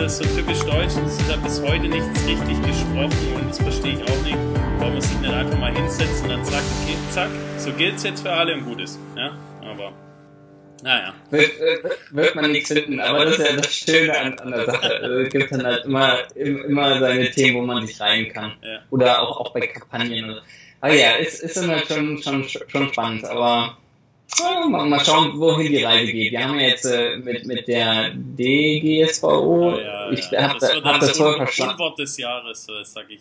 so typisch deutsch, es ist ja bis heute nichts richtig gesprochen und das verstehe ich auch nicht, warum man sich nicht einfach mal hinsetzt und dann sagt, okay, zack, so gilt's jetzt für alle und gut ist. Ja, aber naja. Wird man nichts finden, aber das ist ja das Schöne an der Sache. Es gibt dann halt immer seine Themen, wo man sich rein kann. Ja. Oder auch bei Kampagnen. Aber ja, ist dann halt schon spannend, aber mal schauen, wohin die Reise geht. Wir haben ja jetzt mit der DGSVO, ich habe das voll verstanden. Unwort des Jahres, sag ich.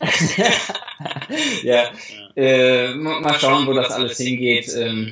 Ja, mal schauen, wo das alles hingeht.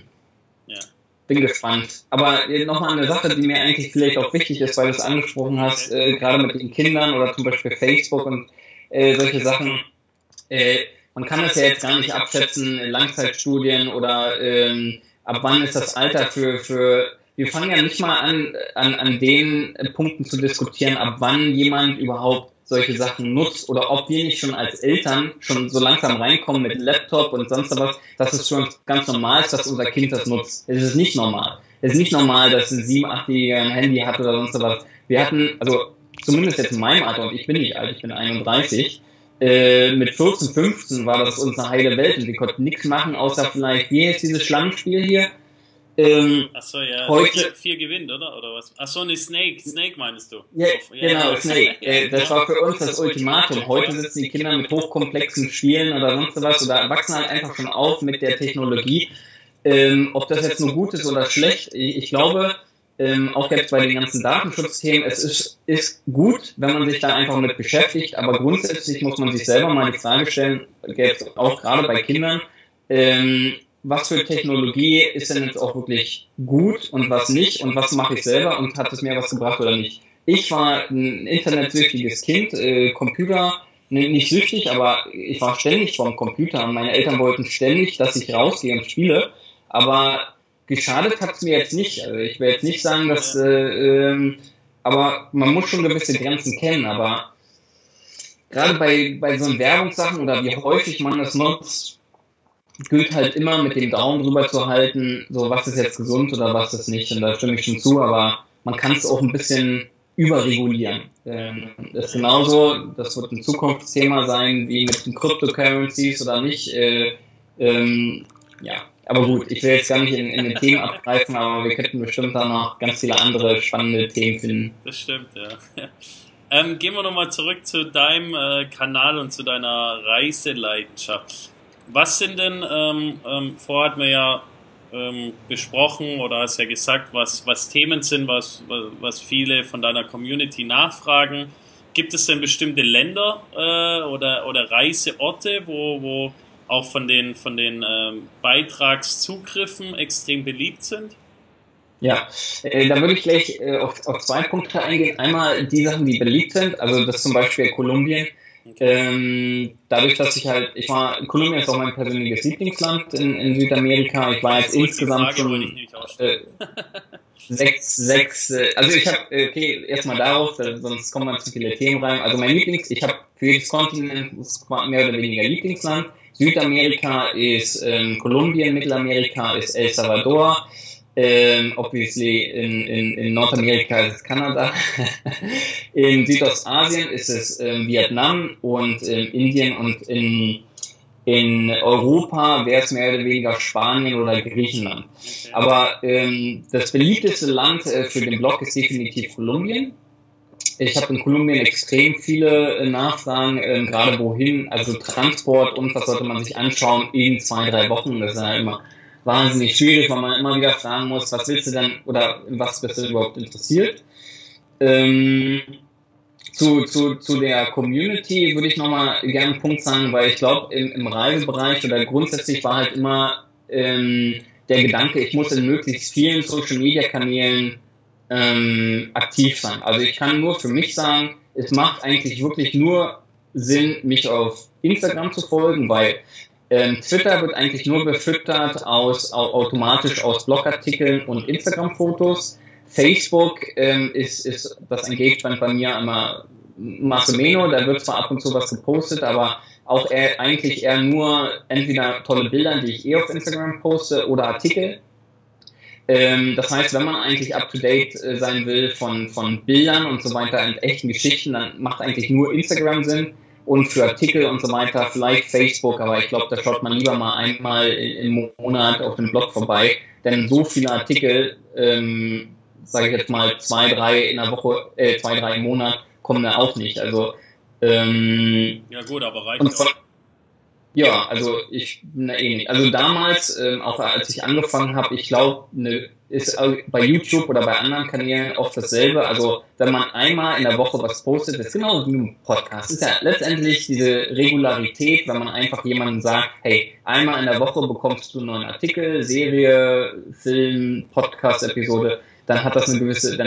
Bin gespannt. Aber nochmal eine Sache, die mir eigentlich vielleicht auch wichtig ist, weil du es angesprochen hast, gerade mit den Kindern oder zum Beispiel Facebook und solche Sachen. Man kann das ja jetzt gar nicht abschätzen, Langzeitstudien oder ab wann ist das Alter für wir fangen ja nicht mal an den Punkten zu diskutieren, ab wann jemand überhaupt solche Sachen nutzt oder ob wir nicht schon als Eltern schon so langsam reinkommen mit Laptop und sonst was, dass es schon ganz normal ist, dass unser Kind das nutzt. Es ist nicht normal. Es ist nicht normal, dass ein 7-, 8-Jähriger ein Handy hat oder sonst was. Wir hatten, also zumindest jetzt in meinem Alter, und ich bin nicht alt, ich bin 31, mit 14, 15 war das unsere heile Welt und wir konnten nichts machen, außer vielleicht, wie heißt dieses Schlangenspiel hier? Achso, ja, heute, 4 gewinnt, oder was? Achso, ne, Snake meinst du? Ja, genau, Snake. Das war für uns das Ultimatum. Heute sitzen die Kinder mit hochkomplexen Spielen oder sonst was oder wachsen halt einfach schon auf mit der Technologie. Ob das jetzt nur gut ist oder schlecht, ich glaube, auch jetzt bei den ganzen Datenschutzthemen, es ist gut, wenn man sich da einfach mit beschäftigt, aber grundsätzlich muss man sich selber mal die Frage stellen, jetzt auch gerade bei Kindern, was für Technologie ist denn jetzt auch wirklich gut und was nicht und was mache ich selber und hat es mir was gebracht oder nicht. Ich war ein internetsüchtiges Kind, Computer, nicht süchtig, aber ich war ständig vorm Computer und meine Eltern wollten ständig, dass ich rausgehe und spiele, aber geschadet hat es mir jetzt nicht. Also ich will jetzt nicht sagen, dass, aber man muss schon gewisse Grenzen kennen, aber gerade bei so Werbungssachen oder wie häufig man das nutzt, gilt halt immer mit dem Daumen drüber zu halten, so was ist jetzt gesund oder was ist nicht. Und da stimme ich schon zu, aber man kann es auch ein bisschen überregulieren. Das ist genauso, das wird ein Zukunftsthema sein, wie mit den Cryptocurrencies oder nicht. Ja, aber gut, ich will jetzt gar nicht in den Themen abgreifen, aber wir könnten bestimmt da noch ganz viele andere spannende Themen finden. Das stimmt, ja. Gehen wir nochmal zurück zu deinem Kanal und zu deiner Reiseleidenschaft. Was sind denn, vorher hat man ja besprochen oder hast ja gesagt, was Themen sind, was viele von deiner Community nachfragen. Gibt es denn bestimmte Länder oder Reiseorte, wo auch von den Beitragszugriffen extrem beliebt sind? Ja, da würde ich gleich auf 2 Punkte eingehen. Einmal die Sachen, die beliebt sind, also das zum Beispiel Kolumbien. Dadurch, dass Kolumbien ist auch mein persönliches Lieblingsland in Südamerika. Ich war jetzt insgesamt schon 6, also ich habe, okay, erstmal darauf, sonst kommen dann zu viele Themen rein. Also ich habe für jedes Kontinent mehr oder weniger Lieblingsland. Südamerika ist Kolumbien, Mittelamerika ist El Salvador. Obviously in Nordamerika ist es Kanada, in Südostasien ist es Vietnam und Indien und in Europa wäre es mehr oder weniger Spanien oder Griechenland. Okay. Aber das beliebteste Land für den Blog ist definitiv Kolumbien. Ich habe in Kolumbien extrem viele Nachfragen, gerade wohin, also Transport und was sollte man sich anschauen in 2-3 Wochen, das ist ja immer wahnsinnig schwierig, weil man immer wieder fragen muss, was willst du denn oder in was bist du überhaupt interessiert. Zu der Community würde ich nochmal gerne einen Punkt sagen, weil ich glaube, im Reisebereich oder grundsätzlich war halt immer der Gedanke, ich muss in möglichst vielen Social-Media-Kanälen aktiv sein. Also ich kann nur für mich sagen, es macht eigentlich wirklich nur Sinn, mich auf Instagram zu folgen, weil Twitter wird eigentlich nur befüttert automatisch aus Blogartikeln und Instagram-Fotos. Facebook ist das Engagement bei mir immer más o menos, da wird zwar ab und zu was gepostet, aber auch eigentlich eher nur entweder tolle Bilder, die ich auf Instagram poste, oder Artikel. Das heißt, wenn man eigentlich up-to-date sein will von Bildern und so weiter und echten Geschichten, dann macht eigentlich nur Instagram Sinn und für Artikel und so weiter vielleicht Facebook, aber ich glaube, da schaut man lieber mal einmal im Monat auf dem Blog vorbei, denn so viele Artikel, sage ich jetzt mal 2, 3 in der Woche, 2, 3 im Monat, kommen da auch nicht. Also ja gut, aber reicht auch. Ja, also ähnlich. Also damals, auch als ich angefangen habe, ich glaube, ist bei YouTube oder bei anderen Kanälen oft dasselbe. Also wenn man einmal in der Woche was postet, das ist genau wie ein Podcast. Das ist ja letztendlich diese Regularität, wenn man einfach jemandem sagt, hey, einmal in der Woche bekommst du einen neuen Artikel, Serie, Film, Podcast-Episode, dann hat das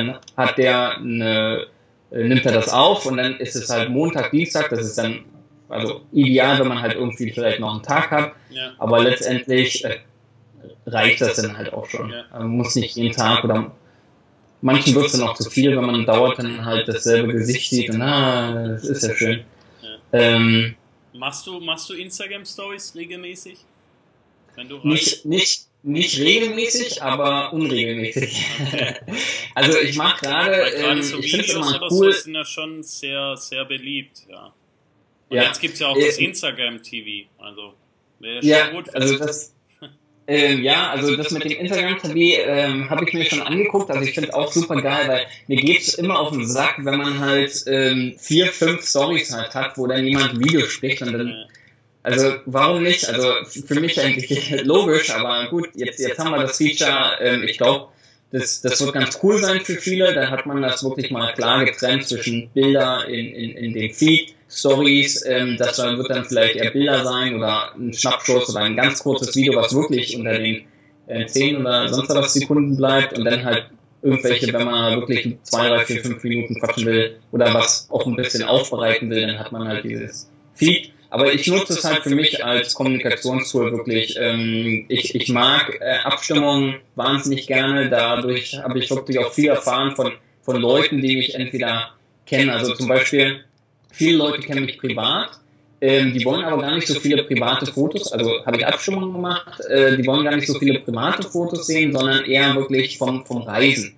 nimmt er das auf und dann ist es halt Montag, Dienstag, das ist dann also ideal, wenn man halt irgendwie vielleicht noch einen Tag hat, aber letztendlich reicht das dann halt auch schon. Ja. Man muss nicht jeden Tag oder manchen wird es dann auch zu viel, wenn man dauernd dann halt dasselbe Gesicht sieht und das ist ja schön. Ja. Machst du Instagram Stories regelmäßig? Wenn du nicht regelmäßig, aber unregelmäßig. Okay. Also ich mache gerade so ich finde es immer cool. So sind ja schon sehr, sehr beliebt, ja. Und jetzt gibt es ja auch das Instagram-TV, also wäre schon gut. Also das, also das mit dem Instagram-TV habe ich mir schon angeguckt, also ich finde es auch super geil, weil mir geht es immer auf den Sack, wenn man halt 4, 5 Stories halt hat, wo dann jemand ein Video spricht und dann, also warum nicht? Also für mich eigentlich logisch, aber gut, jetzt haben wir das Feature, ich glaube, das wird ganz cool sein für viele, dann hat man das wirklich mal klar getrennt zwischen Bilder in den Feed, Stories, das wird dann vielleicht eher Bilder sein oder ein Schnappschuss oder ein ganz kurzes Video, was wirklich unter den 10 oder sonst was Sekunden bleibt und dann halt irgendwelche, wenn man wirklich 2, 3, 4, 5 Minuten quatschen will oder was auch ein bisschen aufbereiten will, dann hat man halt dieses Feed. Aber ich nutze es halt für mich als Kommunikationstool wirklich. Ich mag Abstimmungen wahnsinnig gerne, dadurch habe ich wirklich auch viel erfahren von Leuten, die mich entweder kennen, also zum Beispiel viele Leute kennen mich privat, die wollen aber gar nicht so viele private Fotos, also habe ich Abstimmungen gemacht, die wollen gar nicht so viele private Fotos sehen, sondern eher wirklich vom Reisen.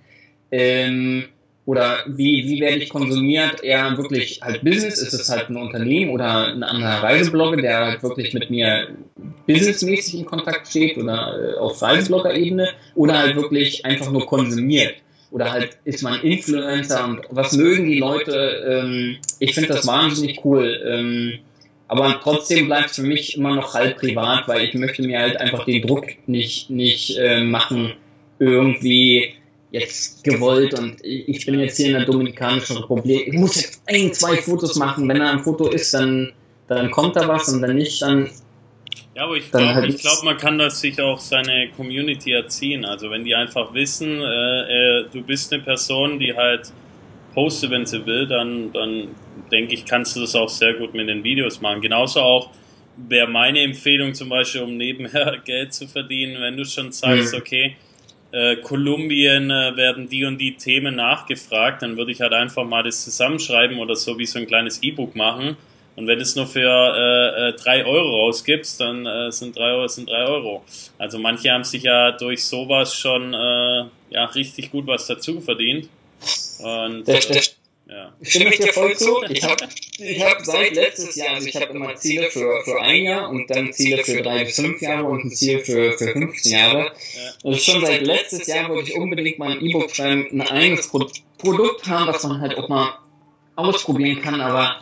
Oder wie werde ich konsumiert, eher wirklich halt Business, ist es halt ein Unternehmen oder ein anderer Reiseblogger, der halt wirklich mit mir businessmäßig in Kontakt steht oder auf Reiseblogger-Ebene oder halt wirklich einfach nur konsumiert. Oder halt ist man Influencer und was mögen die Leute, ich finde das wahnsinnig cool, aber trotzdem bleibt es für mich immer noch halb privat, weil ich möchte mir halt einfach den Druck nicht machen, irgendwie jetzt gewollt und ich bin jetzt hier in der Dominikanischen Republik, ich muss jetzt 1, 2 Fotos machen, wenn da ein Foto ist, dann kommt da was und wenn nicht, dann... Ja, aber ich glaube, man kann das sich auch seine Community erziehen. Also wenn die einfach wissen, du bist eine Person, die halt postet, wenn sie will, dann denke ich, kannst du das auch sehr gut mit den Videos machen. Genauso auch wäre meine Empfehlung zum Beispiel, um nebenher Geld zu verdienen, wenn du schon sagst, okay, Kolumbien werden die und die Themen nachgefragt, dann würde ich halt einfach mal das zusammenschreiben oder so wie so ein kleines E-Book machen. Und wenn du es nur für 3 Euro rausgibst, dann sind 3 Euro sind 3 Euro. Also manche haben sich ja durch sowas schon richtig gut was dazu verdient. Und ja. Stimme ich dir voll zu. Ich hab seit letztes Jahr, also ich habe immer Ziele für 1 Jahr und dann Ziele für 3 bis 5 Jahre und ein Ziel für 15 Jahre. Ja. Und schon seit letztes Jahr wollte ich unbedingt mal ein E-Book schreiben, ein eigenes Produkt haben, was man halt auch mal ausprobieren kann, aber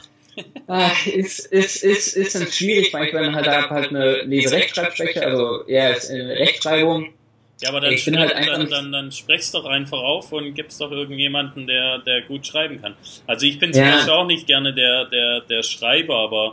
ist dann schwierig, weil ich halt eine Lese-Rechtschreibschwäche, also eher Rechtschreibung. Ja, aber dann sprech's doch einfach auf und gib's doch irgendjemanden, der gut schreiben kann. Also ich bin zum Beispiel auch nicht gerne der Schreiber, aber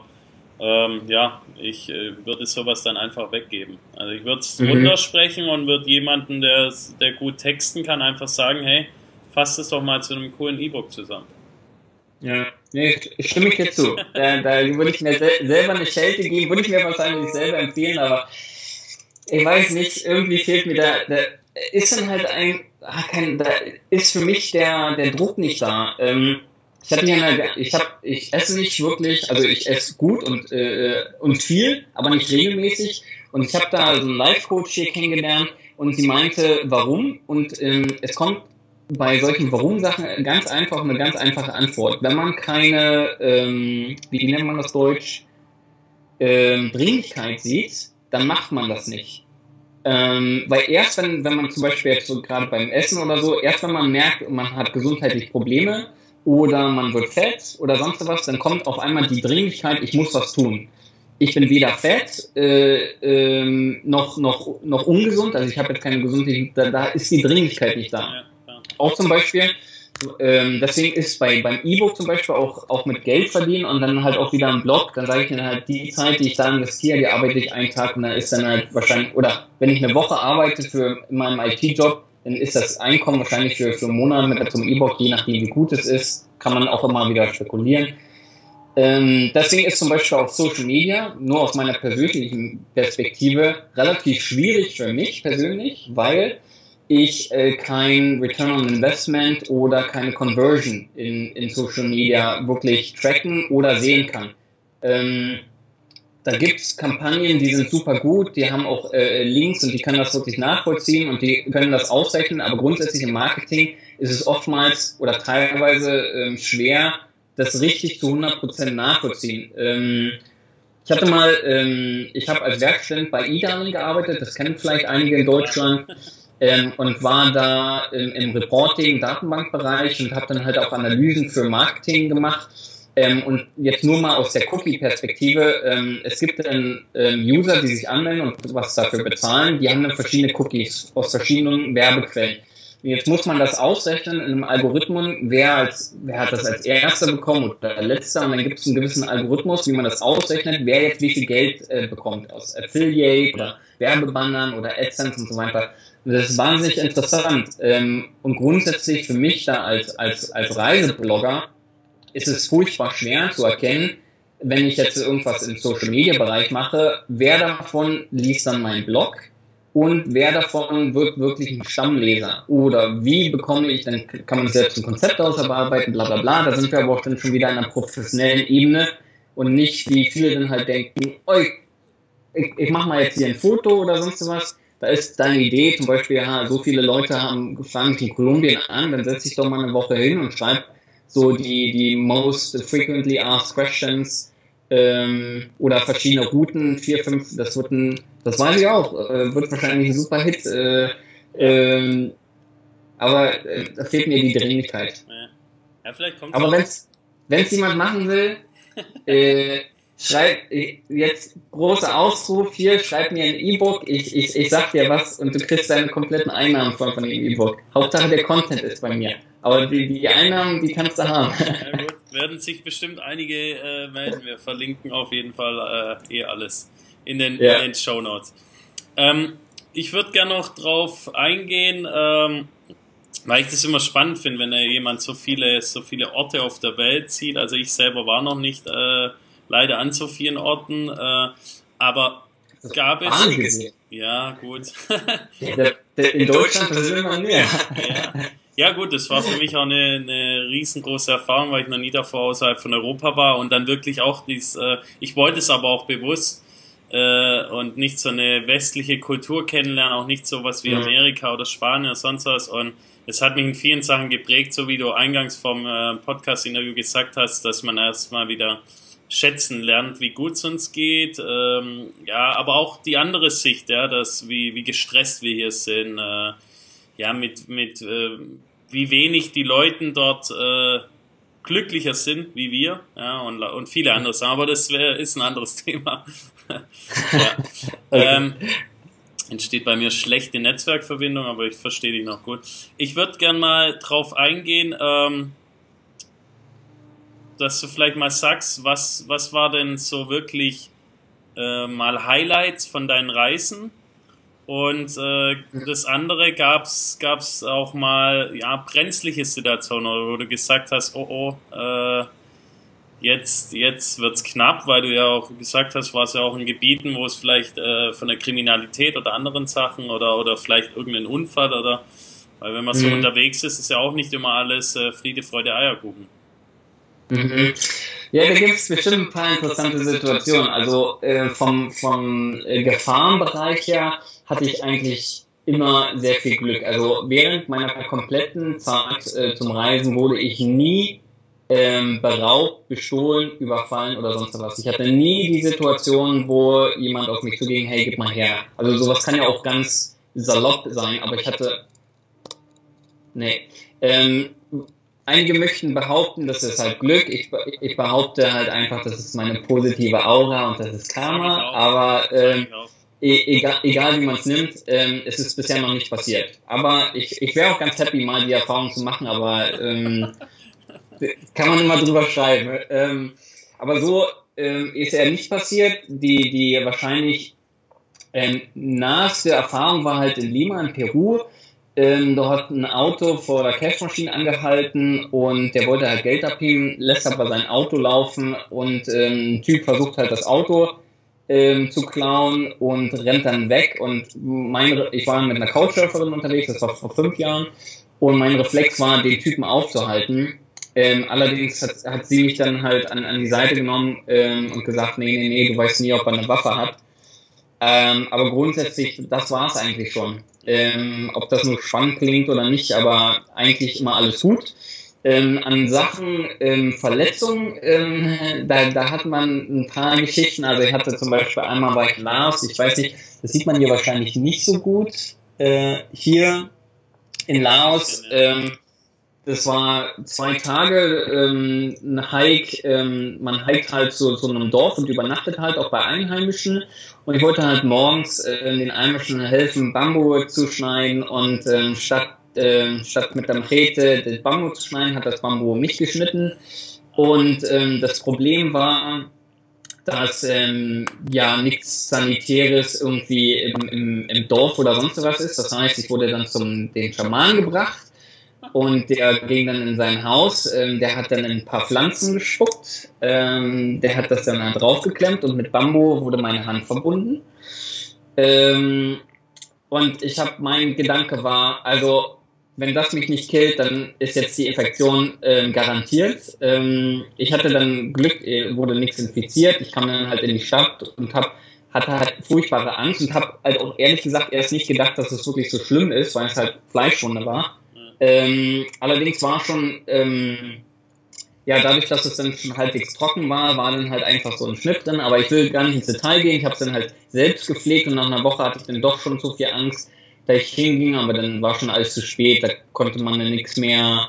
ich würde sowas dann einfach weggeben. Also ich würde es runtersprechen und würde jemanden, der gut texten kann, einfach sagen, hey, fass es doch mal zu einem coolen E-Book zusammen. Ja, nee, stimme ich dir zu. Da würde ich mir selber eine Schelte geben, würde ich mir wahrscheinlich selber empfehlen, aber ich weiß nicht, irgendwie fehlt mir da ist dann halt da ist für mich der Druck nicht da. ich esse nicht wirklich, also ich esse gut und viel, aber nicht regelmäßig. Und ich habe da so einen Life-Coach hier kennengelernt und sie meinte, warum? Und es kommt bei solchen Warum-Sachen eine ganz einfache Antwort. Wenn man keine, wie nennt man das Deutsch, Dringlichkeit sieht, dann macht man das nicht. Weil erst wenn man zum Beispiel jetzt so gerade beim Essen oder so, erst wenn man merkt, man hat gesundheitliche Probleme oder man wird fett oder sonst was, dann kommt auf einmal die Dringlichkeit, ich muss was tun. Ich bin weder fett, noch ungesund, also ich habe jetzt keine gesundheitliche, da ist die Dringlichkeit nicht da. Ja. Auch zum Beispiel, deswegen ist beim E-Book zum Beispiel auch mit Geld verdienen und dann halt auch wieder im Blog, dann sage ich dann halt, die Zeit, die ich da investiere, die arbeite ich einen Tag und dann ist dann halt wahrscheinlich, oder wenn ich eine Woche arbeite in meinem IT-Job, dann ist das Einkommen wahrscheinlich für einen Monat mit zum E-Book, je nachdem wie gut es ist, kann man auch immer wieder spekulieren. Deswegen ist zum Beispiel auf Social Media, nur aus meiner persönlichen Perspektive, relativ schwierig für mich persönlich, weil ich kein Return on Investment oder keine Conversion in Social Media wirklich tracken oder sehen kann. Da gibt es Kampagnen, die sind super gut, die haben auch Links und die können das wirklich nachvollziehen und die können das ausrechnen, aber grundsätzlich im Marketing ist es oftmals oder teilweise schwer, das richtig zu 100% nachvollziehen. Ich habe als Werkstudent bei eDarling gearbeitet, das kennen vielleicht einige in Deutschland. Und war da im Reporting, Datenbankbereich und habe dann halt auch Analysen für Marketing gemacht. Und jetzt nur mal aus der Cookie-Perspektive, es gibt dann User, die sich anmelden und was dafür bezahlen, die haben dann verschiedene Cookies aus verschiedenen Werbequellen. Und jetzt muss man das ausrechnen in einem Algorithmus, wer hat das als Erster bekommen oder Letzter, und dann gibt es einen gewissen Algorithmus, wie man das ausrechnet, wer jetzt wie viel Geld bekommt aus Affiliate oder Werbebannern oder AdSense und so weiter. Und das ist wahnsinnig interessant. Und grundsätzlich für mich da als Reiseblogger ist es furchtbar schwer zu erkennen, wenn ich jetzt irgendwas im Social-Media-Bereich mache, wer davon liest dann meinen Blog und wer davon wird wirklich ein Stammleser. Oder wie bekomme ich, dann kann man selbst ein Konzept ausarbeiten, bla bla bla. Da sind wir aber auch dann schon wieder an einer professionellen Ebene und nicht, wie viele dann halt denken, ich mache mal jetzt hier ein Foto oder sonst was. Da ist deine Idee, zum Beispiel, ja, so viele Leute fangen mich in Kolumbien an, dann setze ich doch mal eine Woche hin und schreibe so die most frequently asked questions oder verschiedene Routen, 4, 5, das weiß ich auch, wird wahrscheinlich ein super Hit, aber da fehlt mir die Dringlichkeit. Ja, vielleicht kommt aber wenn es jemand machen will, schreib jetzt großer Ausruf hier, schreib mir ein E-Book, ich sag dir was und du kriegst deine kompletten Einnahmen von dem E-Book. Hauptsache der Content ist bei mir. Aber die Einnahmen, die kannst du haben. Ja gut, werden sich bestimmt einige melden. Wir verlinken auf jeden Fall alles in den Shownotes. Ich würde gerne noch drauf eingehen, weil ich das immer spannend finde, wenn jemand so viele Orte auf der Welt sieht. Also ich selber war noch nicht leider an so vielen Orten, aber gab es... Ja, gut. In Deutschland passiert immer mehr. Ja gut, das war für mich auch eine riesengroße Erfahrung, weil ich noch nie davor außerhalb von Europa war und dann wirklich auch ich wollte es aber auch bewusst und nicht so eine westliche Kultur kennenlernen, auch nicht sowas wie Amerika oder Spanien oder sonst was, und es hat mich in vielen Sachen geprägt, so wie du eingangs vom Podcast-Interview gesagt hast, dass man erstmal wieder schätzen lernt, wie gut es uns geht, aber auch die andere Sicht, wie gestresst wir hier sind, wie wenig die Leute dort glücklicher sind wie wir, und viele andere Sachen, aber das ist ein anderes Thema. Entsteht bei mir schlechte Netzwerkverbindung, aber ich verstehe dich noch gut. Ich würde gern mal drauf eingehen, dass du vielleicht mal sagst, was war denn so wirklich mal Highlights von deinen Reisen? Und das andere gab's auch mal brenzliche Situationen, wo du gesagt hast, jetzt wird's knapp, weil du ja auch gesagt hast, warst ja auch in Gebieten, wo es vielleicht von der Kriminalität oder anderen Sachen oder vielleicht irgendein Unfall weil wenn man so unterwegs ist ja auch nicht immer alles Friede, Freude, Eierkuchen. Mhm. Ja, da gibt es bestimmt ein paar interessante Situationen. Also vom Gefahrenbereich her hatte ich eigentlich immer sehr viel Glück. Also während meiner kompletten Zeit zum Reisen wurde ich nie beraubt, bestohlen, überfallen oder sonst was. Ich hatte nie die Situation, wo jemand auf mich zuging, hey, gib mal her. Also sowas kann ja auch ganz salopp sein, aber ich hatte, nee. Einige möchten behaupten, das ist halt Glück. Ich behaupte halt einfach, das ist meine positive Aura und das ist Karma. Aber egal wie man es nimmt, es ist bisher noch nicht passiert. Aber ich wäre auch ganz happy, mal die Erfahrung zu machen, aber kann man immer drüber schreiben. Aber so ist er nicht passiert. Die wahrscheinlich naheste Erfahrung war halt in Lima, in Peru. Da hat ein Auto vor der Cashmaschine angehalten und der wollte halt Geld abheben, lässt aber sein Auto laufen und ein Typ versucht halt das Auto zu klauen und rennt dann weg. Und ich war mit einer Couchsurferin unterwegs, das war vor 5 Jahren, und mein Reflex war, den Typen aufzuhalten. Allerdings hat sie mich dann halt an die Seite genommen und gesagt, nee, du weißt nie, ob er eine Waffe hat. Aber grundsätzlich, das war es eigentlich schon. Ob das nur spannend klingt oder nicht, aber eigentlich immer alles gut. An Sachen Verletzungen, da hat man ein paar Geschichten. Also ich hatte zum Beispiel einmal bei Laos, ich weiß nicht, das sieht man hier wahrscheinlich nicht so gut, hier in Laos. Das war 2 Tage, ein Hike, man hiked halt zu einem Dorf und übernachtet halt auch bei Einheimischen. Und ich wollte halt morgens den Einheimischen helfen, Bambu zu schneiden und statt mit der Machete das Bambu zu schneiden, hat das Bambu mich geschnitten. Und das Problem war, dass ja nichts Sanitäres irgendwie im Dorf oder sonst was ist. Das heißt, ich wurde dann den Schaman gebracht. Und der ging dann in sein Haus, der hat dann ein paar Pflanzen gespuckt, der hat das dann da draufgeklemmt und mit Bambu wurde meine Hand verbunden. Und mein Gedanke war, also wenn das mich nicht killt, dann ist jetzt die Infektion garantiert. Ich hatte dann Glück, wurde nichts infiziert, ich kam dann halt in die Stadt und hatte halt furchtbare Angst und habe halt auch ehrlich gesagt erst nicht gedacht, dass es wirklich so schlimm ist, weil es halt Fleischwunde war. Allerdings war schon, ja, dadurch, dass es dann schon halbwegs trocken war dann halt einfach so ein Schnitt drin, aber ich will gar nicht ins Detail gehen, ich habe es dann halt selbst gepflegt und nach einer Woche hatte ich dann doch schon so viel Angst, da ich hinging, aber dann war schon alles zu spät, da konnte man dann nichts mehr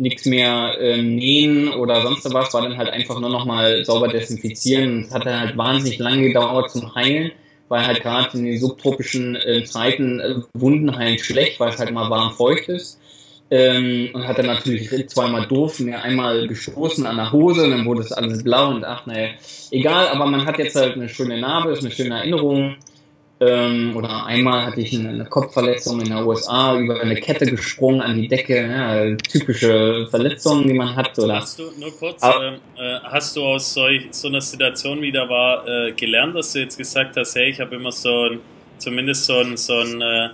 nähen oder sonst was, war dann halt einfach nur nochmal sauber desinfizieren. Es hat dann halt wahnsinnig lange gedauert zum Heilen, weil halt gerade in den subtropischen Zeiten Wunden heilen schlecht, weil es halt mal warm feucht ist. Und hat dann natürlich 2-mal doof, mir einmal gestoßen an der Hose und dann wurde es alles blau und ach naja, egal, aber man hat jetzt halt eine schöne Narbe, ist eine schöne Erinnerung. Oder einmal hatte ich eine Kopfverletzung in den USA, über eine Kette gesprungen an die Decke, ja, typische Verletzungen, die man hat. Oder hast du, nur kurz, hast du aus so einer Situation wie da war gelernt, dass du jetzt gesagt hast, hey, ich habe immer zumindest so ein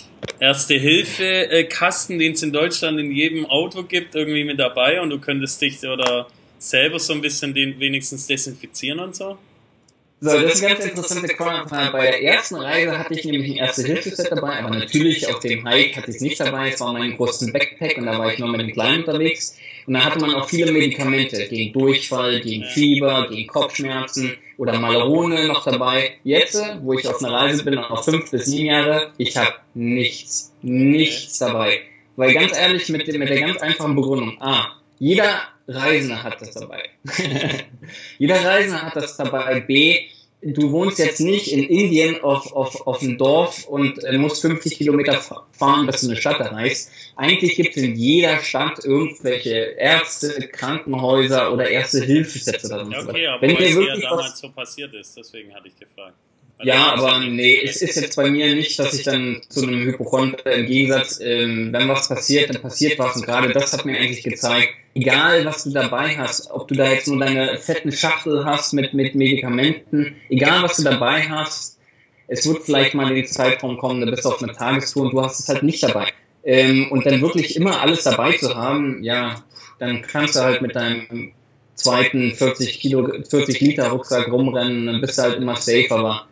Erste-Hilfe-Kasten, den es in Deutschland in jedem Auto gibt, irgendwie mit dabei und du könntest dich oder selber so ein bisschen den wenigstens desinfizieren und so? So, das ist eine ganz interessante Frage. Bei der ersten Reise hatte ich nämlich ein Erste-Hilfe-Set dabei, aber natürlich auf dem Hike hatte ich es nicht dabei. Es war mein großen Backpack und da war ich nur mit dem Kleinen unterwegs. Und da hatte man auch viele Medikamente gegen Durchfall, gegen Fieber, gegen Kopfschmerzen oder Malerone noch dabei. Jetzt, wo ich auf einer Reise bin, noch 5 bis 7 Jahre, ich habe nichts dabei. Weil ganz ehrlich, mit der ganz einfachen Begründung, jeder Reisender hat das dabei. Jeder Reisender hat das dabei. B, du wohnst jetzt nicht in Indien auf einem Dorf und musst 50 Kilometer fahren, bis du eine Stadt erreichst. Eigentlich gibt es in jeder Stadt irgendwelche Ärzte, Krankenhäuser oder Erste-Hilfe-Sets oder so. Ja, okay, aber weil es ja damals so passiert ist, deswegen hatte ich gefragt. Ja, aber nee, es ist jetzt bei mir nicht, dass ich dann zu einem Hypochonder, im Gegensatz, wenn was passiert, dann passiert was. Und gerade das hat mir eigentlich gezeigt, egal was du dabei hast, ob du da jetzt nur deine fetten Schachtel hast mit Medikamenten, egal was du dabei hast, es wird vielleicht mal in den Zeitraum kommen, da bist du auf einer Tagestour und du hast es halt nicht dabei. Und dann wirklich immer alles dabei zu haben, ja, dann kannst du halt mit deinem zweiten 40 Liter Rucksack rumrennen, dann bist du halt immer safe, aber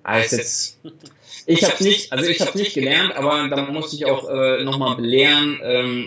ich habe nicht gelernt, aber da muss ich auch nochmal belehren,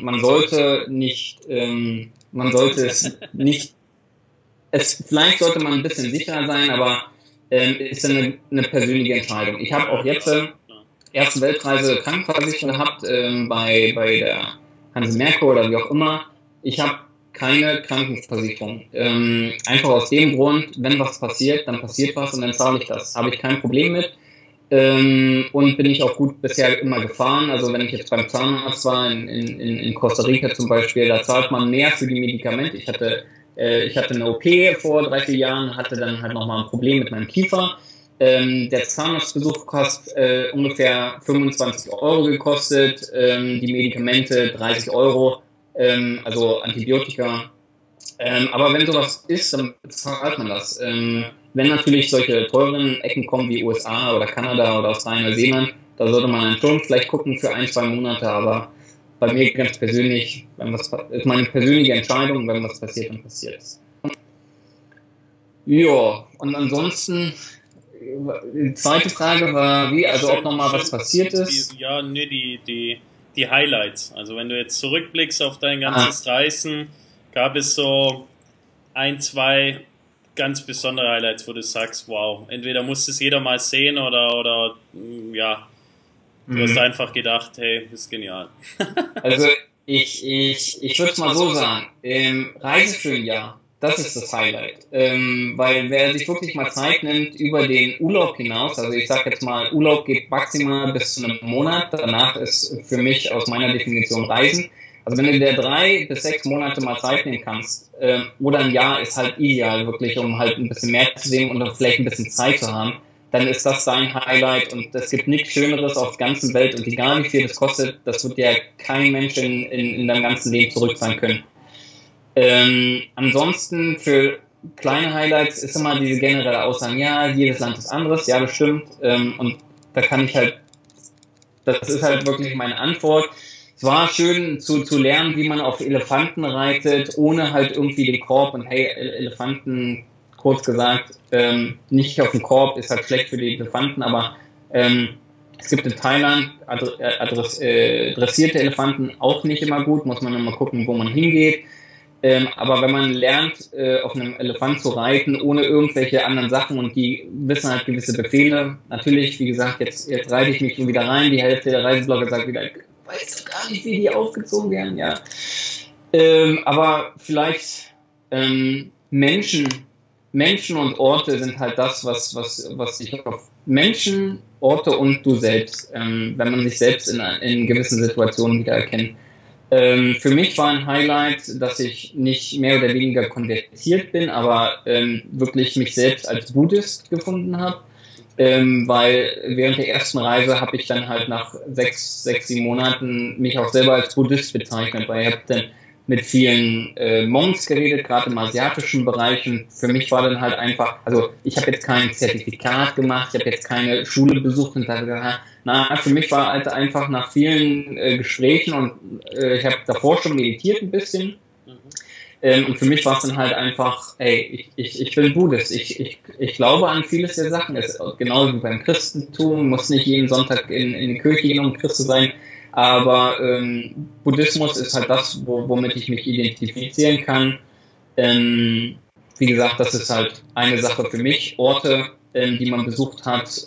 vielleicht sollte man ein bisschen sicherer sein, aber ist eine persönliche Entscheidung. Ich habe auch jetzt erste Weltreise Krankenversicherung gehabt bei der Hanse Merkur oder wie auch immer. Ich habe keine Krankenversicherung. Einfach aus dem Grund, wenn was passiert, dann passiert was und dann zahle ich das. Habe ich kein Problem mit. Und bin ich auch gut bisher immer gefahren. Also wenn ich jetzt beim Zahnarzt war, in Costa Rica zum Beispiel, da zahlt man mehr für die Medikamente. Ich hatte eine OP vor 3-4 Jahren, hatte dann halt nochmal ein Problem mit meinem Kiefer. Der Zahnarztbesuch kostet ungefähr 25 Euro gekostet, die Medikamente 30 Euro, also Antibiotika. Aber wenn sowas ist, dann bezahlt man das. Wenn natürlich solche teuren Ecken kommen wie USA oder Kanada oder Australien oder Neuseeland, da sollte man dann schon vielleicht gucken für 1-2 Monate, aber bei mir ganz persönlich, ist meine persönliche Entscheidung, wenn was passiert, dann passiert es. Ja, und ansonsten, die zweite Frage war, ob nochmal was passiert ist. Die Highlights. Also wenn du jetzt zurückblickst auf dein ganzes Reisen, gab es so 1-2 ganz besondere Highlights, wo du sagst, wow, entweder muss es jeder mal sehen oder du hast einfach gedacht, hey, ist genial. Also ich würde es mal so sagen, Reise für ein Jahr, das ist das Highlight. Weil wer sich wirklich mal Zeit nimmt über den Urlaub hinaus, also ich sage jetzt mal, Urlaub geht maximal bis zu einem Monat, danach ist für mich aus meiner Definition Reisen. Also wenn du dir 3 bis 6 Monate mal Zeit nehmen kannst, oder ein Jahr ist halt ideal, wirklich, um halt ein bisschen mehr zu sehen und vielleicht ein bisschen Zeit zu haben, dann ist das dein Highlight und es gibt nichts Schöneres auf der ganzen Welt und egal wie viel das kostet, das wird ja kein Mensch in deinem ganzen Leben zurückzahlen können. Ansonsten für kleine Highlights ist immer diese generelle Aussage, ja, jedes Land ist anderes, ja, das stimmt, und da kann ich halt, das ist halt wirklich meine Antwort. Es war schön zu lernen, wie man auf Elefanten reitet, ohne halt irgendwie den Korb und hey, Elefanten, kurz gesagt, nicht auf dem Korb ist halt schlecht für die Elefanten, aber es gibt in Thailand dressierte Elefanten auch nicht immer gut, muss man immer gucken, wo man hingeht. Aber wenn man lernt, auf einem Elefant zu reiten, ohne irgendwelche anderen Sachen und die wissen halt gewisse Befehle, natürlich, wie gesagt, jetzt reite ich mich wieder rein, die Hälfte der Reiseblogger sagt wieder, weißt du gar nicht, wie die aufgezogen werden, ja. Aber vielleicht Menschen und Orte sind halt das, was ich auf Menschen, Orte und du selbst, wenn man sich selbst in gewissen Situationen wiedererkennt. Für mich war ein Highlight, dass ich nicht mehr oder weniger konvertiert bin, aber wirklich mich selbst als Buddhist gefunden habe. Weil während der ersten Reise habe ich dann halt nach 6-7 Monaten mich auch selber als Buddhist bezeichnet, weil ich habe dann mit vielen Monks geredet, gerade im asiatischen Bereich, und für mich war dann halt einfach, also ich habe jetzt kein Zertifikat gemacht, ich habe jetzt keine Schule besucht und habe gesagt, für mich war halt einfach nach vielen Gesprächen und ich habe davor schon meditiert ein bisschen. Und für mich war es dann halt einfach, ey, ich bin Buddhist, ich glaube an vieles der Sachen, es ist genauso wie beim Christentum, muss nicht jeden Sonntag in die Kirche gehen, um Christ zu sein, aber Buddhismus ist halt das, womit ich mich identifizieren kann. Wie gesagt, das ist halt eine Sache für mich, Orte, die man besucht hat,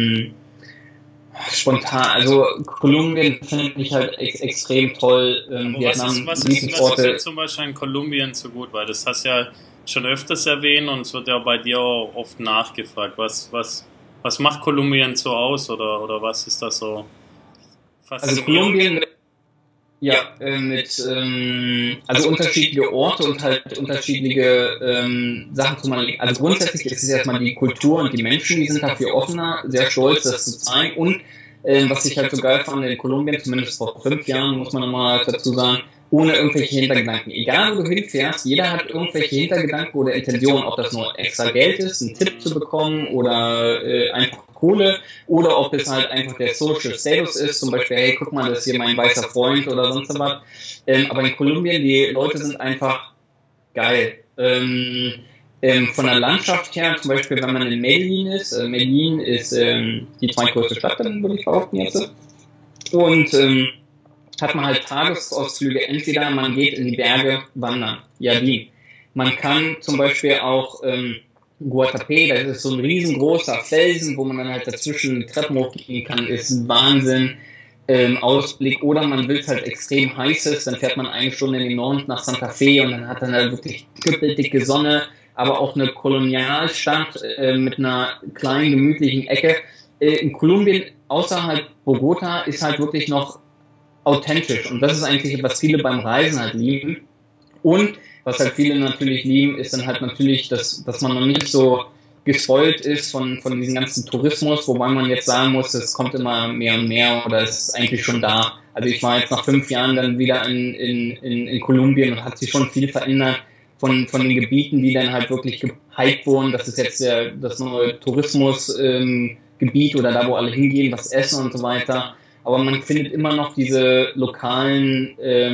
spontan, also Kolumbien finde ich halt extrem toll. Vietnam, was ist jetzt zum Beispiel in Kolumbien so gut? Weil das hast du ja schon öfters erwähnt und es wird ja bei dir auch oft nachgefragt. Was macht Kolumbien so aus oder was ist das so? Also Kolumbien, ja, also unterschiedliche Orte und halt unterschiedliche Sachen zu machen. Also grundsätzlich ist es erstmal die Kultur und die Menschen, die sind dafür offener, sehr stolz, das zu zeigen. Und was ich halt so geil fand in Kolumbien, zumindest vor 5 Jahren, muss man nochmal dazu sagen, ohne irgendwelche Hintergedanken. Egal wo du hinfährst, jeder hat irgendwelche Hintergedanken oder Intentionen, ob das nur extra Geld ist, einen Tipp zu bekommen oder einfach Kohle, oder ob es halt einfach der Social Status ist, zum Beispiel, hey, guck mal, das ist hier mein weißer Freund oder sonst was. Aber in Kolumbien, die Leute sind einfach geil. Von der Landschaft her, zum Beispiel, wenn man in Medellin ist, Medellin ist die zweitgrößte Stadt, dann würde ich behaupten jetzt. Und hat man halt Tagesausflüge, entweder man geht in die Berge wandern, Jardin. Man kann zum Beispiel auch Guatapé, das ist so ein riesengroßer Felsen, wo man dann halt dazwischen Treppen hochgehen kann, ist ein Wahnsinn. Ausblick, oder man will es halt extrem heißes, dann fährt man eine Stunde in den Norden nach Santa Fe und dann hat dann halt wirklich dicke Sonne, aber auch eine Kolonialstadt mit einer kleinen, gemütlichen Ecke. In Kolumbien, außerhalb Bogota, ist halt wirklich noch authentisch und das ist eigentlich, was viele beim Reisen halt lieben. Und was halt viele natürlich lieben, ist dann halt natürlich, dass man noch nicht so gespoilt ist von diesem ganzen Tourismus, wobei man jetzt sagen muss, es kommt immer mehr und mehr oder es ist eigentlich schon da. Also ich war jetzt nach 5 Jahren dann wieder in Kolumbien und hat sich schon viel verändert von den Gebieten, die dann halt wirklich gehypt wurden. Das ist jetzt das neue Tourismusgebiet oder da, wo alle hingehen, was essen und so weiter. Aber man findet immer noch diese lokalen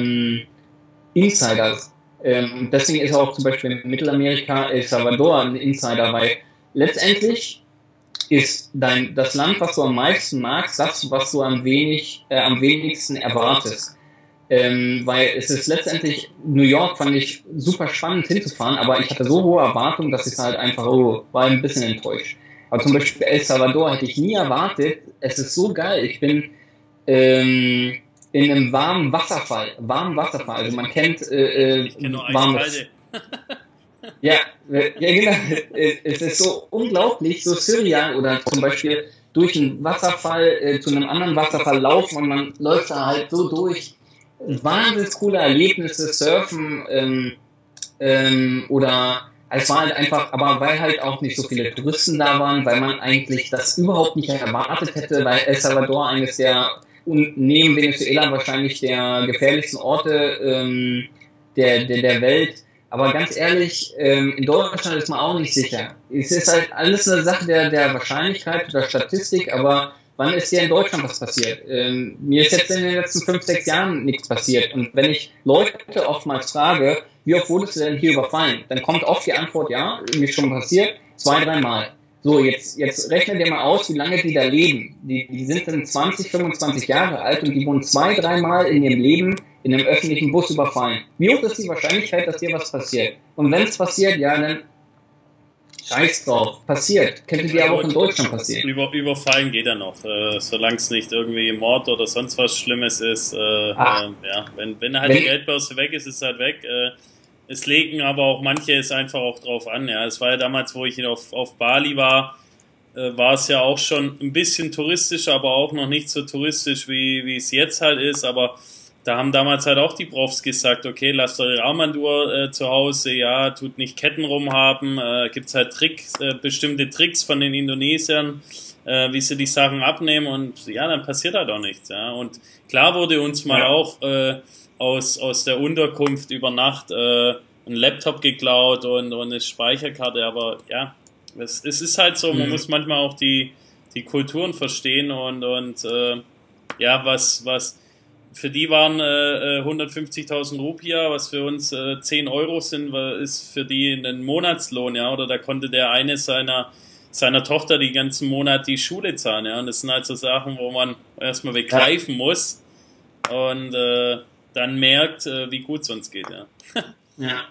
Insiders. Deswegen ist auch zum Beispiel in Mittelamerika El Salvador ein Insider, weil letztendlich ist das Land, was du am meisten magst, das, was du am wenigsten erwartest. Weil es ist letztendlich, New York fand ich super spannend hinzufahren, aber ich hatte so hohe Erwartungen, dass ich halt einfach, war ein bisschen enttäuscht. Aber zum Beispiel El Salvador hätte ich nie erwartet, es ist so geil, ich bin in einem warmen Wasserfall, also man kennt warmes... Ja, genau. Es ist so unglaublich, so surreal oder zum Beispiel durch einen Wasserfall zu einem anderen Wasserfall laufen und man läuft da halt so durch. Wahnsinnig coole Erlebnisse, Surfen oder es war halt einfach, aber weil halt auch nicht so viele Touristen da waren, weil man eigentlich das überhaupt nicht erwartet hätte, weil El Salvador eines der, neben Venezuela wahrscheinlich der gefährlichsten Orte der Welt. Aber ganz ehrlich, in Deutschland ist man auch nicht sicher. Es ist halt alles eine Sache der Wahrscheinlichkeit oder Statistik, aber wann ist hier in Deutschland was passiert? Mir ist jetzt in den letzten 5, 6 Jahren nichts passiert. Und wenn ich Leute oftmals frage, wie oft wurdest du denn hier überfallen? Dann kommt oft die Antwort, ja, mir ist schon passiert, 2, 3 Mal. So, jetzt rechne dir mal aus, wie lange die da leben. Die sind dann 20, 25 Jahre alt und die wurden 2, 3 Mal in ihrem Leben in einem öffentlichen Bus überfallen. Wie hoch ist die Wahrscheinlichkeit, dass dir was passiert? Und wenn es passiert, ja, dann scheiß drauf. Passiert. Könnte dir aber auch in Deutschland passieren. Überfallen geht ja noch. Solange es nicht irgendwie Mord oder sonst was Schlimmes ist. Ja, wenn halt die Geldbörse weg ist, ist es halt weg. Es legen aber auch manche es einfach auch drauf an. Ja, es war ja damals, wo ich auf Bali war, war es ja auch schon ein bisschen touristisch, aber auch noch nicht so touristisch, wie es jetzt halt ist. Aber da haben damals halt auch die Profs gesagt, okay, lasst eure Armbanduhr zu Hause, ja, tut nicht Ketten rumhaben, gibt's halt bestimmte Tricks von den Indonesiern, wie sie die Sachen abnehmen und ja, dann passiert halt auch nichts, ja. Und klar wurde uns mal auch aus der Unterkunft über Nacht ein Laptop geklaut und eine Speicherkarte, aber ja, es ist halt so, man muss manchmal auch die Kulturen verstehen und ja, was für die waren 150.000 Rupiah, was für uns 10 Euro sind, ist für die ein Monatslohn, ja, oder da konnte der eine seiner Tochter die ganzen Monat die Schule zahlen, ja, und das sind halt so Sachen, wo man erstmal begreifen muss und dann merkt, wie gut es uns geht, ja. Ja.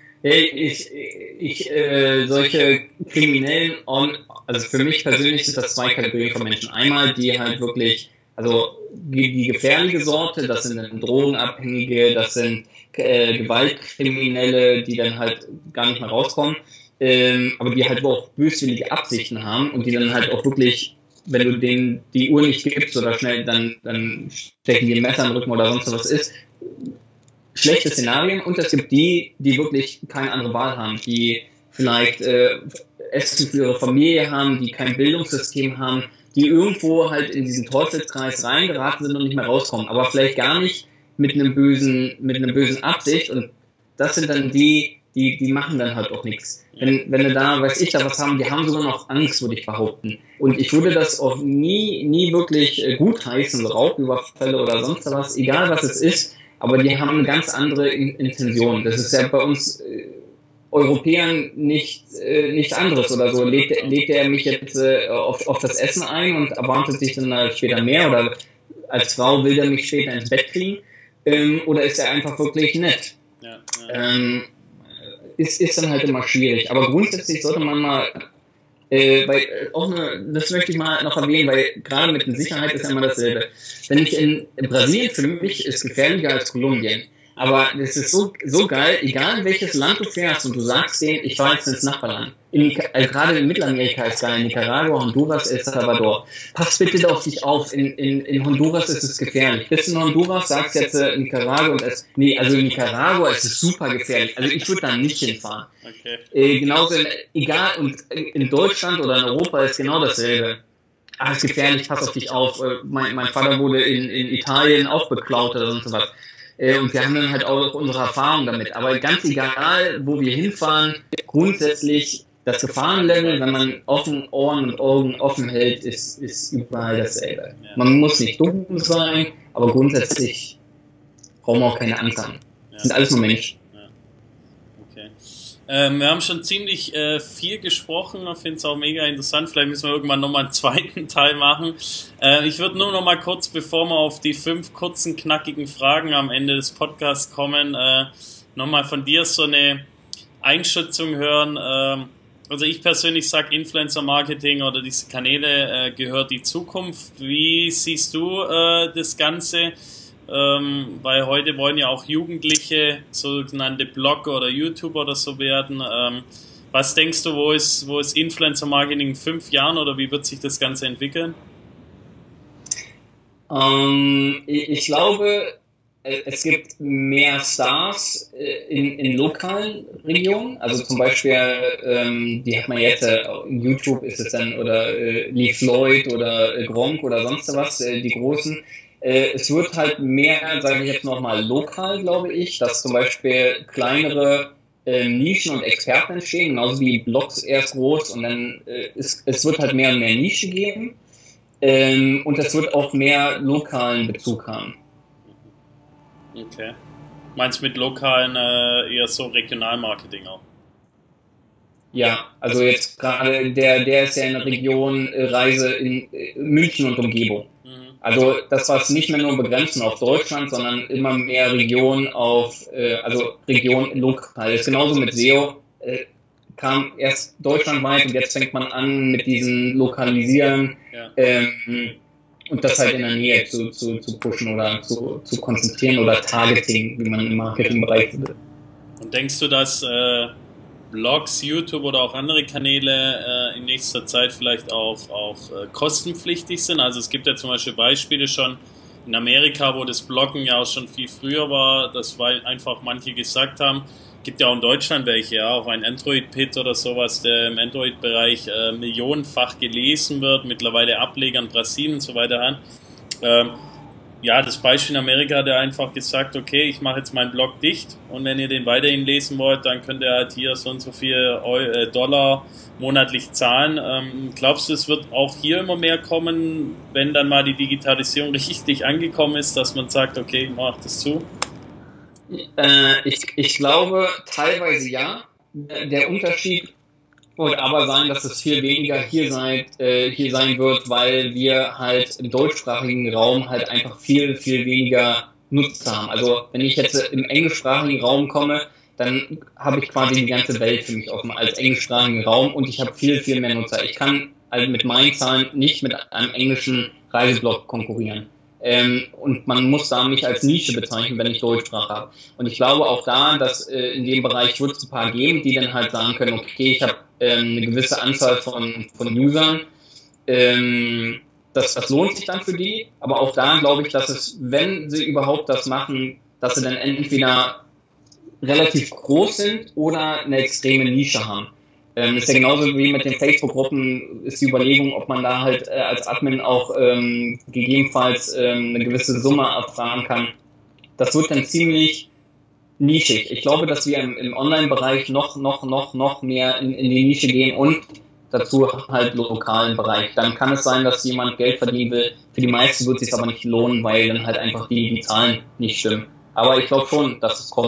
Solche Kriminellen, also für mich persönlich sind das 2 Kategorien von Menschen. Einmal die halt wirklich, also die gefährliche Sorte, das sind dann Drogenabhängige, das sind Gewaltkriminelle, die dann halt gar nicht mehr rauskommen, aber die halt auch böswillige Absichten haben und die dann halt auch wirklich, wenn du denen die Uhr nicht gibst oder schnell, dann stechen die ein Messer im Rücken oder sonst was ist. Schlechte Szenarien, und es gibt die wirklich keine andere Wahl haben, die vielleicht Essen für ihre Familie haben, die kein Bildungssystem haben, die irgendwo halt in diesen Teufelskreis reingeraten sind und nicht mehr rauskommen, aber vielleicht gar nicht mit einem bösen Absicht, und das sind dann die machen dann halt auch nichts. Wenn du da, weiß ich, da was haben, die haben sogar noch Angst, würde ich behaupten. Und ich würde das auch nie wirklich gutheißen, so Raubüberfälle oder sonst was, egal was es ist, aber die haben eine ganz andere Intention. Das ist ja bei uns Europäern nichts anderes oder so. Lädt er mich jetzt auf das Essen ein und erwartet sich dann halt später mehr, oder als Frau will er mich später ins Bett kriegen, oder ist er einfach wirklich nett? Ja. Ist dann halt immer schwierig. Aber grundsätzlich sollte man mal, das möchte ich mal noch erwähnen, weil gerade mit der Sicherheit ist ja immer dasselbe. Wenn ich in Brasilien, für mich ist gefährlicher als Kolumbien. Aber das ist so geil, egal in welches Land du fährst und du sagst denen, ich fahre jetzt ins Nachbarland. Gerade in Mittelamerika ist geil, Nicaragua, Honduras, El Salvador. Pass bitte auf dich auf, in Honduras ist es gefährlich. Bist du in Honduras, sagst jetzt Nicaragua, in Nicaragua ist es super gefährlich. Also ich würde da nicht hinfahren. Okay. Genauso, egal, und in Deutschland oder in Europa ist genau dasselbe. Ist gefährlich, pass auf dich auf. Mein Vater wurde in Italien auch beklaut oder sonst was. Und wir haben dann halt auch unsere Erfahrung damit. Aber ganz egal, wo wir hinfahren, grundsätzlich das Gefahrenlevel, wenn man Ohren und Augen offen hält, ist überall dasselbe. Ja. Man muss nicht dumm sein, aber grundsätzlich brauchen wir auch keine Angst haben. Das sind alles nur Menschen. Okay. Wir haben schon ziemlich viel gesprochen. Ich finde es auch mega interessant. Vielleicht müssen wir irgendwann nochmal einen zweiten Teil machen. Ich würde nur noch mal kurz, bevor wir auf die 5 kurzen, knackigen Fragen am Ende des Podcasts kommen, nochmal von dir so eine Einschätzung hören. Also ich persönlich sage, Influencer-Marketing oder diese Kanäle gehört die Zukunft. Wie siehst du das Ganze? Weil heute wollen ja auch Jugendliche sogenannte Blogger oder YouTuber oder so werden. Was denkst du, wo ist Influencer-Marketing in 5 Jahren oder wie wird sich das Ganze entwickeln? Ich glaube, es gibt mehr Stars in lokalen Regionen. Also zum Beispiel, die hat man jetzt, YouTube ist es dann, oder Lee Floyd oder Gronk oder sonst was, die großen. Es wird halt mehr, sage ich jetzt nochmal, lokal, glaube ich, dass zum Beispiel kleinere Nischen und Experten entstehen, genauso wie Blogs erst groß, und dann es wird halt mehr und mehr Nische geben, und es wird auch mehr lokalen Bezug haben. Okay. Meinst du mit lokalen eher so Regionalmarketing auch? Ja, also jetzt gerade der ist ja in der Region Reise in München und Umgebung. Also das war es nicht mehr nur begrenzen auf Deutschland, sondern immer mehr Region Region lokal. Das ist genauso mit SEO, kam erst deutschlandweit und jetzt fängt man an mit diesen Lokalisieren, und das halt in der Nähe zu pushen oder zu konzentrieren, oder Targeting, wie man im Marketingbereich will. Und denkst du, dass Blogs, YouTube oder auch andere Kanäle in nächster Zeit vielleicht auch kostenpflichtig sind? Also es gibt ja zum Beispiel Beispiele schon in Amerika, wo das Bloggen ja auch schon viel früher war, das weil einfach manche gesagt haben, gibt ja auch in Deutschland welche, ja, auch ein Android-Pit oder sowas, der im Android-Bereich millionenfach gelesen wird, mittlerweile Ableger in Brasilien und so weiter hat. Ja, das Beispiel in Amerika hat er einfach gesagt, okay, ich mache jetzt meinen Blog dicht und wenn ihr den weiterhin lesen wollt, dann könnt ihr halt hier so und so viel Dollar monatlich zahlen. Glaubst du, es wird auch hier immer mehr kommen, wenn dann mal die Digitalisierung richtig angekommen ist, dass man sagt, okay, ich mache das zu? Ich glaube, teilweise ja. Der Unterschied wird aber sein, dass es viel weniger hier sein wird, weil wir halt im deutschsprachigen Raum halt einfach viel, viel weniger Nutzer haben. Also wenn ich jetzt im englischsprachigen Raum komme, dann habe ich quasi die ganze Welt für mich offen als englischsprachigen Raum und ich habe viel, viel mehr Nutzer. Ich kann also mit meinen Zahlen nicht mit einem englischen Reiseblog konkurrieren. Und man muss da mich als Nische bezeichnen, wenn ich Deutschsprache habe. Und ich glaube auch da, dass in dem Bereich wird es ein paar geben, die dann halt sagen können, okay, ich habe eine gewisse Anzahl von Usern, das lohnt sich dann für die, aber auch da glaube ich, dass es, wenn sie überhaupt das machen, dass sie dann entweder relativ groß sind oder eine extreme Nische haben. Ist ja genauso wie mit den Facebook-Gruppen, ist die Überlegung, ob man da halt als Admin auch gegebenenfalls eine gewisse Summe erfahren kann. Das wird dann ziemlich nischig. Ich glaube, dass wir im Online-Bereich noch mehr in die Nische gehen und dazu halt lokalen Bereich. Dann kann es sein, dass jemand Geld verdienen will. Für die meisten wird es sich aber nicht lohnen, weil dann halt einfach die Zahlen nicht stimmen. Aber ich glaube schon, dass es kommt.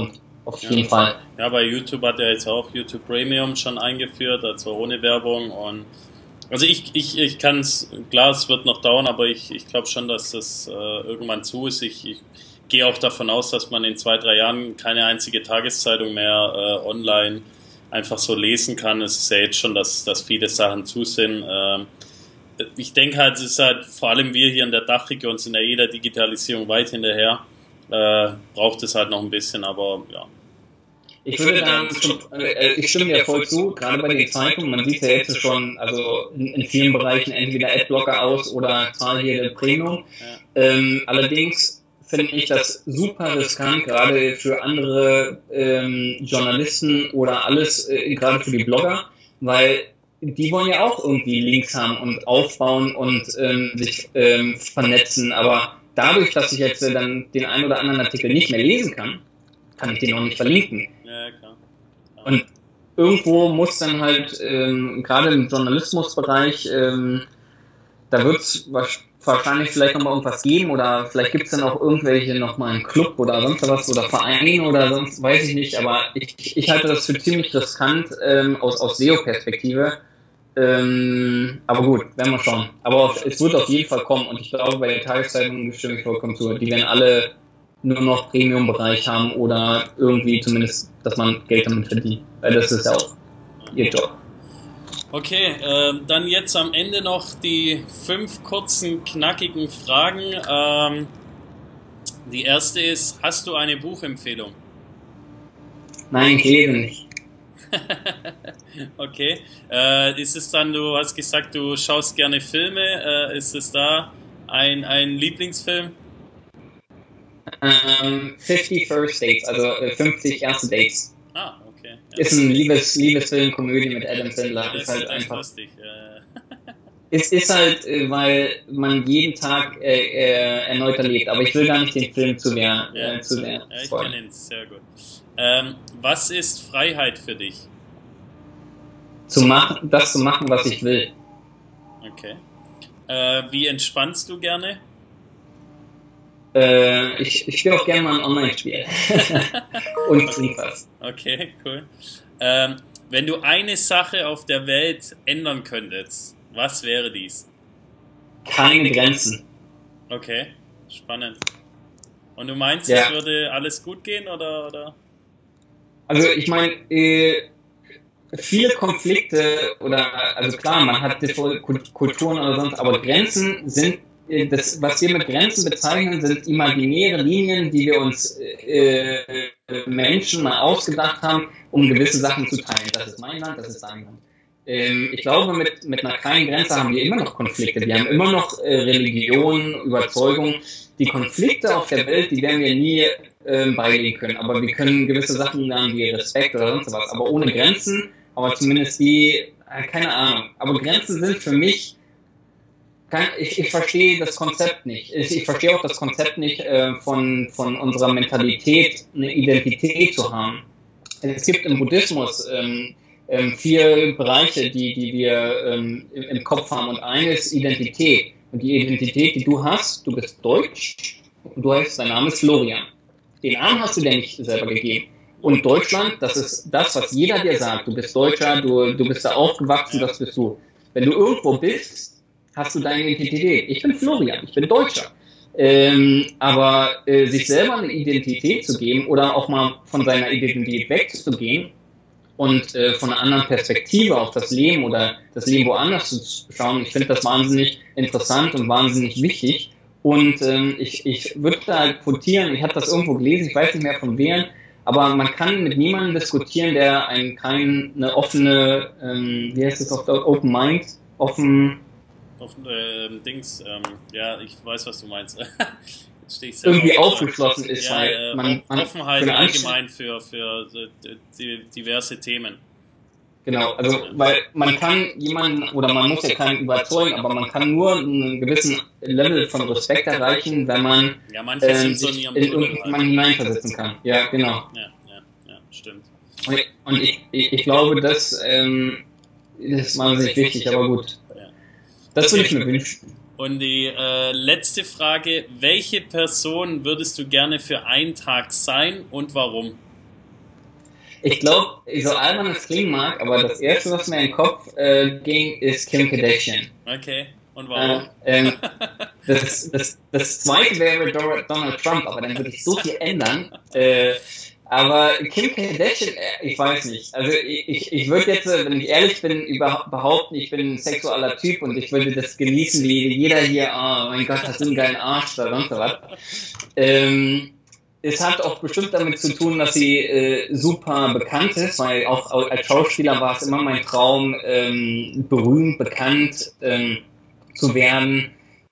auf jeden Fall. Ja, bei YouTube hat er jetzt auch YouTube Premium schon eingeführt, also ohne Werbung. Und also ich kann es, klar, es wird noch dauern, aber ich glaube schon, dass das irgendwann zu ist. Ich gehe auch davon aus, dass man in 2-3 Jahren keine einzige Tageszeitung mehr online einfach so lesen kann. Es ist ja jetzt schon, dass viele Sachen zu sind. Ich denke halt, es ist halt, vor allem wir hier in der Dachregion sind ja jeder Digitalisierung weit hinterher. Braucht es halt noch ein bisschen, aber ja. Ich würde dann, ich stimme dir voll zu, gerade bei den Zeitungen, man sieht ja jetzt schon, also in vielen Bereichen entweder Adblocker aus oder zahl hier Premium. Ja. Allerdings finde ich das super riskant, gerade für andere Journalisten oder alles, gerade für die Blogger, weil die wollen ja auch irgendwie Links haben und aufbauen und sich vernetzen, aber dadurch, dass ich jetzt dann den einen oder anderen Artikel nicht mehr lesen kann ich den auch nicht verlinken. Ja, klar. Ja. Und irgendwo muss dann halt, gerade im Journalismusbereich, da wird es wahrscheinlich vielleicht nochmal irgendwas geben oder vielleicht gibt es dann auch irgendwelche nochmal einen Club oder sonst was oder Verein oder sonst, weiß ich nicht, aber ich halte das für ziemlich riskant aus SEO-Perspektive. Aber gut, werden wir schauen. Aber es wird auf jeden Fall kommen und ich glaube, bei der Tageszeitung stimme ich vollkommen zu. Die werden alle nur noch Premium-Bereich haben oder irgendwie zumindest, dass man Geld damit verdient. Weil das ist ja auch ihr Job. Okay, dann jetzt am Ende noch die 5 kurzen, knackigen Fragen. Die erste ist, hast du eine Buchempfehlung? Nein, ich lese nicht. Okay. Ist es dann, du hast gesagt, du schaust gerne Filme. Ist es da ein Lieblingsfilm? 50 First Dates, also 50 erste Dates. Ah, okay. Ja. Ist ein Liebesfilm, Komödie mit Adam Sandler. Ja, ist halt einfach lustig. Es ist halt, weil man jeden Tag erneut erlebt, aber ich will gar nicht den Film zu sehr ich kenne ihn sehr gut. Was ist Freiheit für dich? Das zu machen, was ich will. Okay. Wie entspannst du gerne? Ich spiele auch gerne mal ein Online-Spiel. Und was. Okay, cool. Wenn du eine Sache auf der Welt ändern könntest, was wäre dies? Keine Grenzen. Okay, spannend. Und du meinst, es würde alles gut gehen, oder? Also ich meine, viele Konflikte also klar, man hat Kulturen oder sonst, aber Grenzen sind, was wir mit Grenzen bezeichnen, sind imaginäre Linien, die wir uns Menschen mal ausgedacht haben, um gewisse Sachen zu teilen. Das ist mein Land, das ist dein Land. Ich glaube, mit einer kleinen Grenze haben wir immer noch Konflikte. Wir haben immer noch Religionen, Überzeugungen. Die Konflikte auf der Welt, die werden wir nie beilegen können. Aber wir können gewisse Sachen lernen, wie Respekt oder sonst was. Aber ohne Grenzen, aber zumindest keine Ahnung. Aber Grenzen sind für mich, ich verstehe das Konzept nicht. Ich verstehe auch das Konzept nicht, von unserer Mentalität eine Identität zu haben. Es gibt im Buddhismus 4 Bereiche, die wir im Kopf haben. Und eine ist Identität. Und die Identität, die du hast, du bist deutsch und dein Name ist Florian. Den Namen hast du dir nicht selber gegeben. Und Deutschland, das ist das, was jeder dir sagt. Du bist Deutscher, du bist da aufgewachsen, das bist du. Wenn du irgendwo bist, hast du deine Identität. Ich bin Florian, ich bin Deutscher. Aber sich selber eine Identität zu geben oder auch mal von seiner Identität wegzugehen und von einer anderen Perspektive auf das Leben oder das Leben woanders zu schauen, ich finde das wahnsinnig interessant und wahnsinnig wichtig. Und ich würde da quotieren, ich habe das irgendwo gelesen, ich weiß nicht mehr von wem, aber man kann mit niemandem diskutieren, der eine offene, wie heißt das auf der Open Mind, ja, ich weiß, was du meinst. Irgendwie aufgeschlossen ist, ja, weil man Offenheit allgemein für diverse Themen. Genau, also weil man kann jemanden, oder man muss ja keinen überzeugen, aber man kann nur einen gewissen Level von Respekt erreichen, wenn man sich in irgendjemanden hineinversetzen kann. Ja, genau. Ja, stimmt. Und ich glaube, das ist wahnsinnig wichtig, aber gut. Das würde ich mir wünschen. Und die letzte Frage, welche Person würdest du gerne für einen Tag sein und warum? Ich glaube, so albern es klingen mag, aber das erste, was mir in den Kopf ging, ist Kim Kardashian. Okay, und warum? Das zweite wäre Donald Trump, aber dann würde ich so viel ändern. Aber Kim Kardashian, ich weiß nicht. Also ich würde jetzt, wenn ich ehrlich bin, behaupten, ich bin ein sexueller Typ und ich würde das genießen, wie jeder hier, oh mein Gott, hast du einen geilen Arsch oder sonst was. Es hat auch bestimmt damit zu tun, dass sie super bekannt ist, weil auch als Schauspieler war es immer mein Traum, berühmt, bekannt zu werden.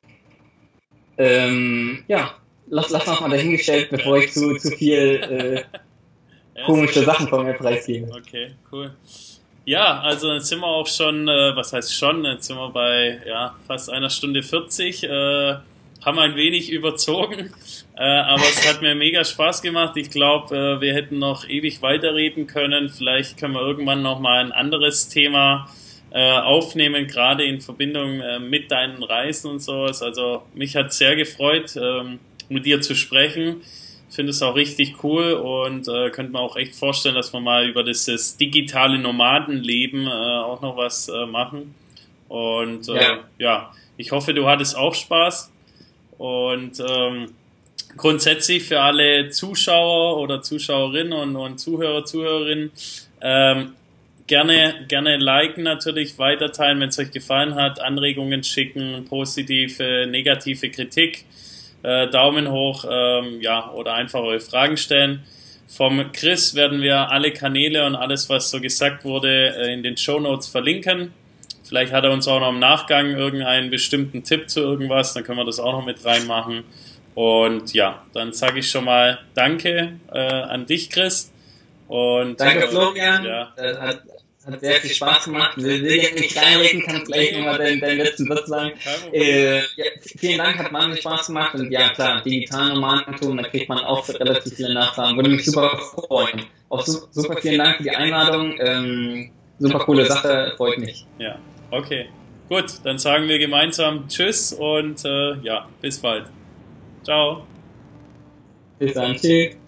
Ja, lass mal dahingestellt, bevor ich zu viel komische Sachen von mir preisgebe. Okay, cool. Ja, also jetzt sind wir auch schon, was heißt schon, jetzt sind wir bei fast 1:40, haben ein wenig überzogen, aber es hat mir mega Spaß gemacht. Ich glaube, wir hätten noch ewig weiterreden können. Vielleicht können wir irgendwann nochmal ein anderes Thema aufnehmen, gerade in Verbindung mit deinen Reisen und sowas. Also mich hat es sehr gefreut, mit dir zu sprechen. Ich finde es auch richtig cool und könnte mir auch echt vorstellen, dass wir mal über das digitale Nomadenleben auch noch was machen. Und ich hoffe, du hattest auch Spaß. Und grundsätzlich für alle Zuschauer oder Zuschauerinnen und Zuhörer, Zuhörerinnen, gerne liken natürlich, weiterteilen, wenn es euch gefallen hat, Anregungen schicken, positive, negative Kritik, Daumen hoch, oder einfach eure Fragen stellen. Vom Chris werden wir alle Kanäle und alles, was so gesagt wurde, in den Shownotes verlinken. Vielleicht hat er uns auch noch im Nachgang irgendeinen bestimmten Tipp zu irgendwas, dann können wir das auch noch mit reinmachen. Und ja, dann sage ich schon mal Danke an dich, Chris. Und danke, Florian. Ja. Hat sehr viel Spaß gemacht. Will jetzt nicht reinreden, kann gleich nochmal den letzten Satz sagen. Vielen Dank, hat wahnsinnig Spaß gemacht. Und ja, klar, digital Nomadentum, da kriegt man auch relativ viele Nachfragen. Würde mich super freuen. Auch super vielen Dank für die Einladung. Super coole Sache, freut mich. Ja, okay. Gut, dann sagen wir gemeinsam Tschüss und bis bald. Ciao. Bis dann, tschüss.